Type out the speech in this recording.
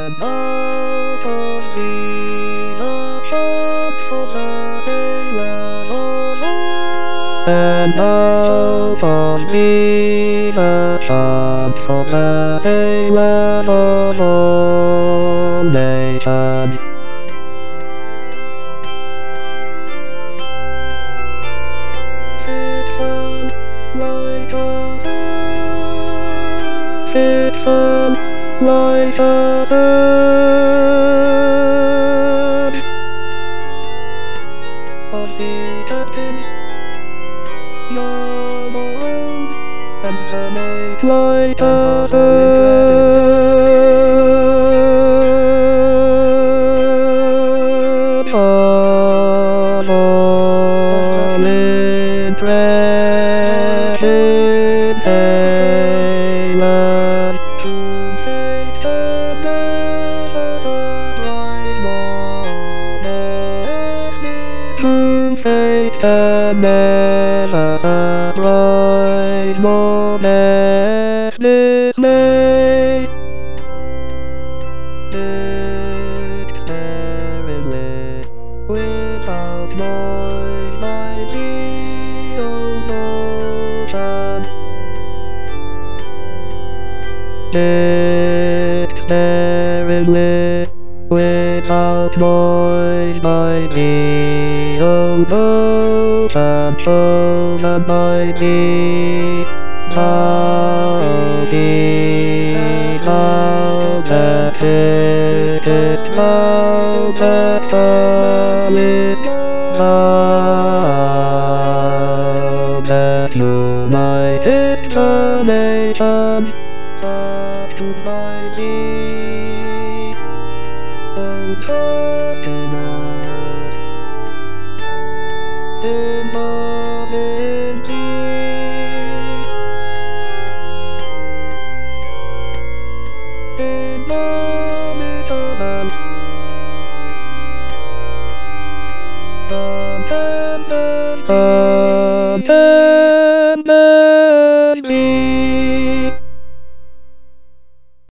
and open the shop for the sailor and open the shop for the sailor of all nations. Fiction like a bird on the captain's yard and the mate like a bird on all interested sailors. To take the never-surprise moment. To take the never-surprise moment. Dismay. Dexterity. Without noise by the ocean. Dexterity, without noise by the ocean, chosen by the bounty, now that it is now that promised, now that united the nations. By thee, O trustiness, embodied thee, indomitable, contenders, contenders,